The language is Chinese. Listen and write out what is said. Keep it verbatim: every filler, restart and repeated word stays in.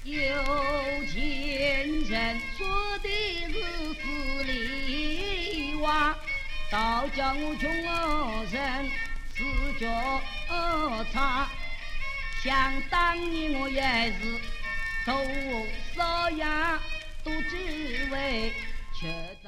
有钱人说的是实里话，倒叫我穷人自觉差。想当年我也是头少呀，都只为吃。